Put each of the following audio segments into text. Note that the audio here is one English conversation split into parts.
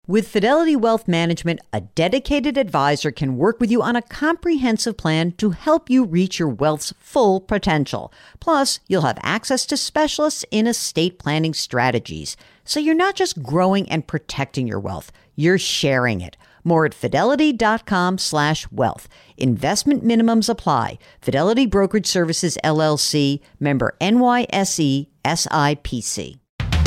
With Fidelity Wealth Management, a dedicated advisor can work with you on a comprehensive plan to help you reach your wealth's full potential. Plus, you'll have access to specialists in estate planning strategies. So you're not just growing and protecting your wealth, you're sharing it. More at fidelity.com/wealth. Investment minimums apply. Fidelity Brokerage Services, LLC, member NYSE, SIPC.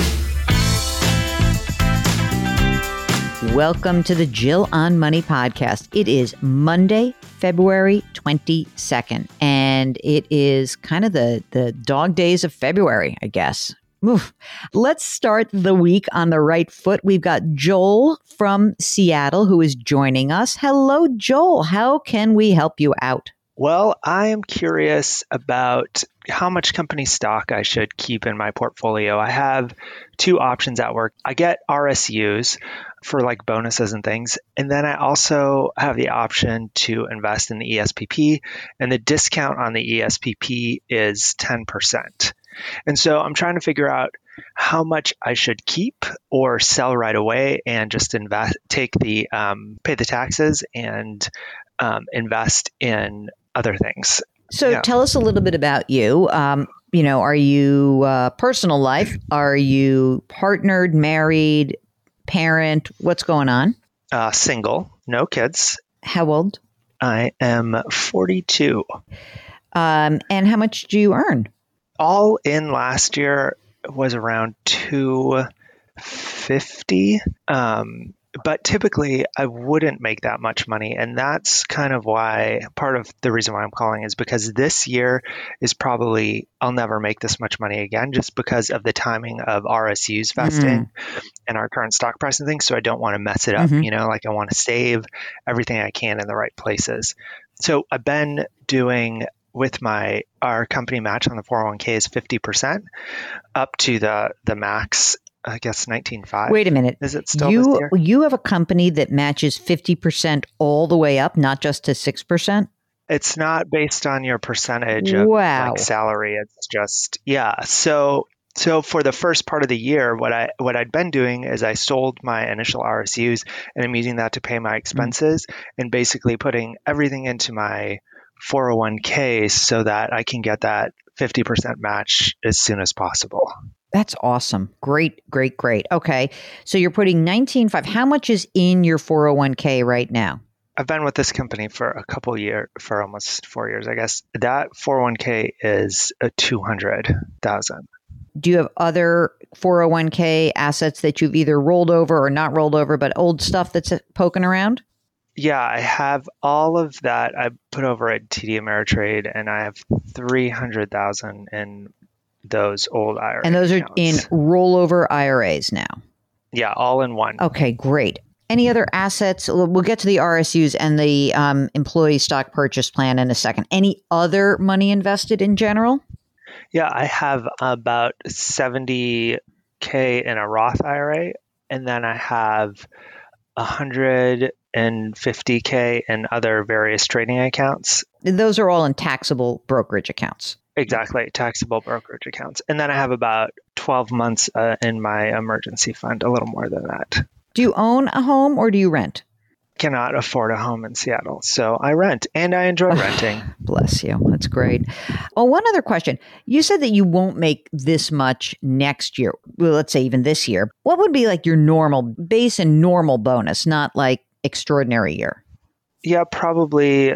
Welcome to the Jill on Money podcast. It is Monday, February 22nd, and it is kind of the dog days of February, I guess. Oof. Let's start the week on the right foot. We've got Joel from Seattle who is joining us. Hello, Joel. How can we help you out? Well, I am curious about how much company stock I should keep in my portfolio. I have two options at work. I get RSUs for like bonuses and things. And then I also have the option to invest in the ESPP, and the discount on the ESPP is 10%. And so I'm trying to figure out how much I should keep or sell right away and just invest, pay the taxes and invest in other things. So tell us a little bit about you. Are you personal life? Are you partnered, married, parent? What's going on? Single, no kids. How old? I am 42. And how much do you earn? All in last year was around 250. But typically I wouldn't make that much money. And that's kind of why, part of the reason why I'm calling is because this year is probably, I'll never make this much money again, just because of the timing of RSUs vesting and our current stock price and things. So I don't want to mess it up. I want to save everything I can in the right places. So I've been doing with our company match on the 401k is 50% up to the max. I guess 19.5. Wait a minute. Is it still this year? You have a company that matches 50% all the way up, not just to 6%? It's not based on your percentage of salary. It's just, So for the first part of the year, what I'd been doing is I sold my initial RSUs, and I'm using that to pay my expenses and basically putting everything into my 401k so that I can get that 50% match as soon as possible. That's awesome. Great. Okay. So you're putting 19.5. How much is in your 401k right now? I've been with this company for a couple years, for almost 4 years, I guess. That 401k is a 200,000. Do you have other 401k assets that you've either rolled over or not rolled over, but old stuff that's poking around? Yeah, I have all of that. I put over at TD Ameritrade, and I have 300,000 in those old IRA And those are accounts. in rollover IRAs now? Yeah, all in one. Okay, great. Any other assets? We'll get to the RSUs and the employee stock purchase plan in a second. Any other money invested in general? Yeah, I have about 70K in a Roth IRA, and then I have 150K in other various trading accounts. Those are all in taxable brokerage accounts. Exactly, taxable brokerage accounts. And then I have about 12 months in my emergency fund, a little more than that. Do you own a home or do you rent? Cannot afford a home in Seattle, so I rent, and I enjoy renting. Bless you. That's great. Oh, one other question. You said that you won't make this much next year. Well, let's say even this year. What would be like your normal base and normal bonus, not like extraordinary year? Yeah, probably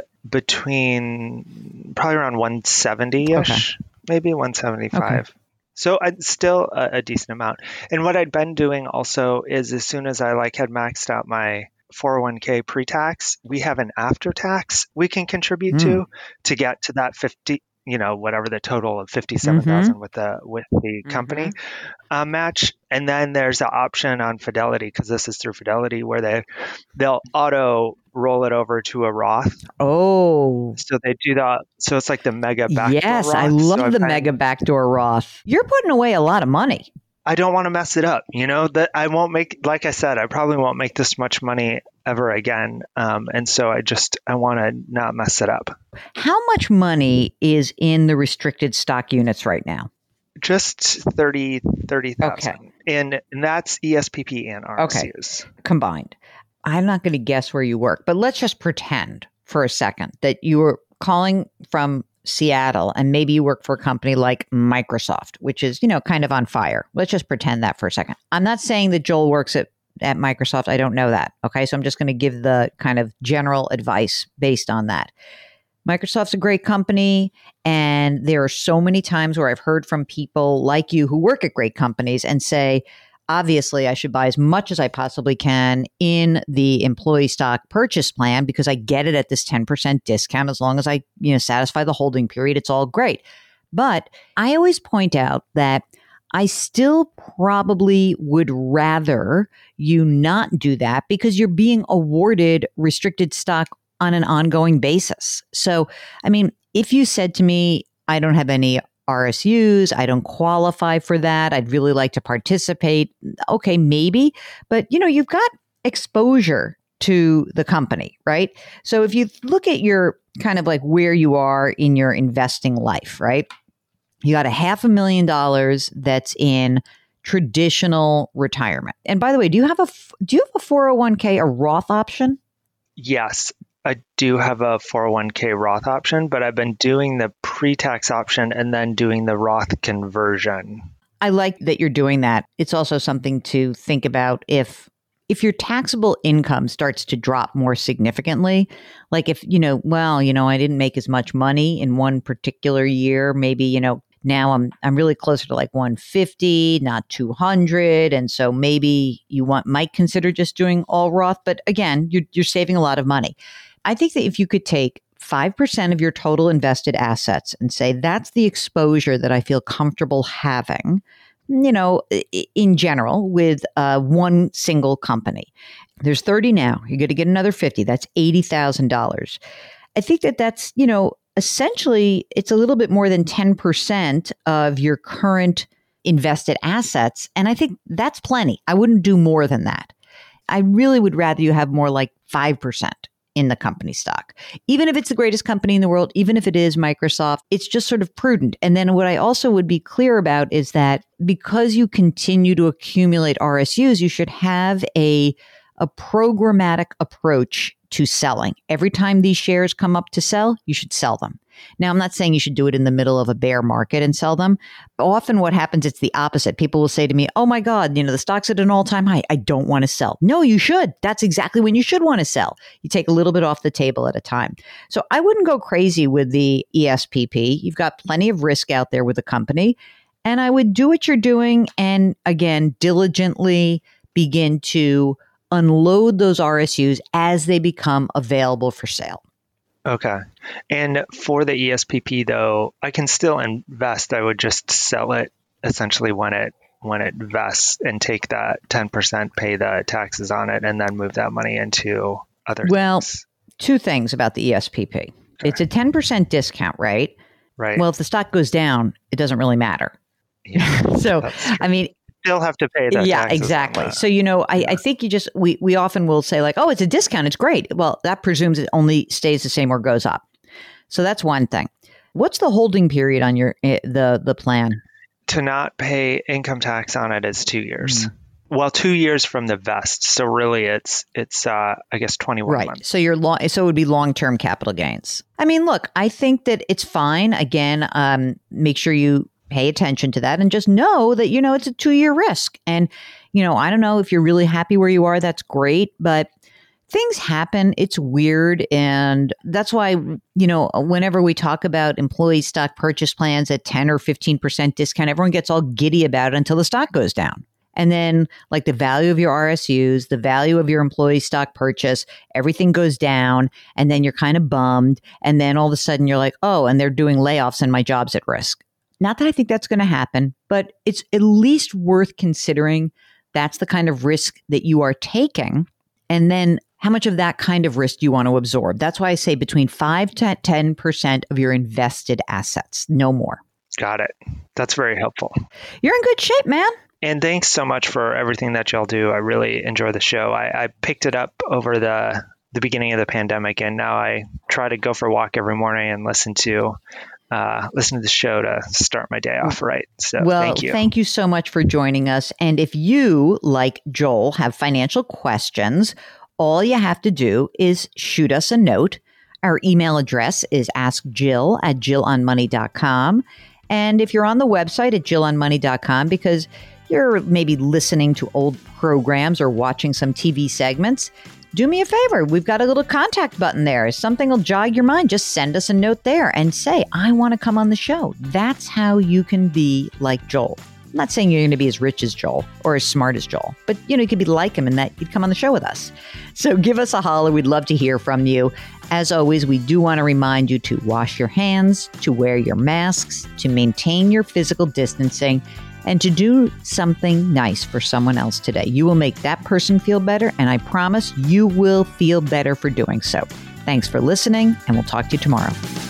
around 170-ish, maybe 175. Okay. So it's still a decent amount. And what I'd been doing also is as soon as I had maxed out my 401k pre-tax, we have an after-tax we can contribute to get to that 50, whatever the total of 57,000 with the company match. And then there's the option on Fidelity, because this is through Fidelity, where they'll auto roll it over to a Roth. Oh. So they do that. So it's like the mega backdoor Yes, Roth. I love the mega backdoor Roth. You're putting away a lot of money. I don't want to mess it up. That I won't make, like I said, I probably won't make this much money ever again. And so I want to not mess it up. How much money is in the restricted stock units right now? Just 30,000. Okay. And that's ESPP and Okay, RSUs. combined. I'm not going to guess where you work, but let's just pretend for a second that you were calling from Seattle and maybe you work for a company like Microsoft, which is, kind of on fire. Let's just pretend that for a second. I'm not saying that Joel works at Microsoft. I don't know that. Okay. So I'm just going to give the kind of general advice based on that. Microsoft's a great company. And there are so many times where I've heard from people like you who work at great companies and say, obviously, I should buy as much as I possibly can in the employee stock purchase plan because I get it at this 10% discount. As long as I, satisfy the holding period, it's all great. But I always point out that I still probably would rather you not do that because you're being awarded restricted stock on an ongoing basis. So, if you said to me, I don't have any RSUs, I don't qualify for that, I'd really like to participate. Okay, maybe, but you've got exposure to the company, right? So if you look at your kind of like where you are in your investing life, right? You got $500,000 that's in traditional retirement. And by the way, do you have a 401k, a Roth option? Yes, I do have a 401k Roth option, but I've been doing the pre-tax option and then doing the Roth conversion. I like that you're doing that. It's also something to think about if your taxable income starts to drop more significantly, like if, I didn't make as much money in one particular year, maybe, now I'm really closer to like 150, not 200. And so maybe you might consider just doing all Roth. But again, you're saving a lot of money. I think that if you could take 5% of your total invested assets and say, that's the exposure that I feel comfortable having, in general with one single company. There's 30 now. You're going to get another 50. That's $80,000. I think that's, essentially it's a little bit more than 10% of your current invested assets. And I think that's plenty. I wouldn't do more than that. I really would rather you have more like 5% in the company stock. Even if it's the greatest company in the world, even if it is Microsoft, it's just sort of prudent. And then what I also would be clear about is that because you continue to accumulate RSUs, you should have a programmatic approach to selling. Every time these shares come up to sell, you should sell them. Now, I'm not saying you should do it in the middle of a bear market and sell them. Often what happens, it's the opposite. People will say to me, oh my God, the stock's at an all-time high. I don't want to sell. No, you should. That's exactly when you should want to sell. You take a little bit off the table at a time. So I wouldn't go crazy with the ESPP. You've got plenty of risk out there with the company. And I would do what you're doing and, again, diligently begin to unload those RSUs as they become available for sale. Okay. And for the ESPP, though, I can still invest. I would just sell it essentially when it vests and take that 10%, pay the taxes on it, and then move that money into other things. Two things about the ESPP. Okay. It's a 10% discount, right? Right. Well, if the stock goes down, it doesn't really matter. Yeah, So, still have to pay that. Yeah, exactly. So, I think we often will say like, oh, it's a discount. It's great. Well, that presumes it only stays the same or goes up. So that's one thing. What's the holding period on your the plan? To not pay income tax on it is 2 years. Well, 2 years from the vest. So really it's I guess 21 months. So so it would be long-term capital gains. Look, I think that it's fine. Again, make sure you pay attention to that and just know that, it's a 2-year risk. And, I don't know if you're really happy where you are, that's great, but things happen. It's weird. And that's why, whenever we talk about employee stock purchase plans at 10 or 15% discount, everyone gets all giddy about it until the stock goes down. And then like the value of your RSUs, the value of your employee stock purchase, everything goes down. And then you're kind of bummed. And then all of a sudden you're like, oh, and they're doing layoffs and my job's at risk. Not that I think that's going to happen, but it's at least worth considering that's the kind of risk that you are taking. And then how much of that kind of risk do you want to absorb? That's why I say between 5 to 10% of your invested assets, no more. Got it. That's very helpful. You're in good shape, man. And thanks so much for everything that y'all do. I really enjoy the show. I picked it up over the beginning of the pandemic, and now I try to go for a walk every morning and listen to listen to the show to start my day off right. So thank you. Thank you so much for joining us. And if you, like Joel, have financial questions, all you have to do is shoot us a note. Our email address is askjill@jillonmoney.com. And if you're on the website at jillonmoney.com, because you're maybe listening to old programs or watching some TV segments, do me a favor. We've got a little contact button there. If something will jog your mind, just send us a note there and say, I want to come on the show. That's how you can be like Joel. I'm not saying you're going to be as rich as Joel or as smart as Joel, but you could be like him in that you'd come on the show with us. So give us a holler. We'd love to hear from you. As always, we do want to remind you to wash your hands, to wear your masks, to maintain your physical distancing, and to do something nice for someone else today. You will make that person feel better, and I promise you will feel better for doing so. Thanks for listening, and we'll talk to you tomorrow.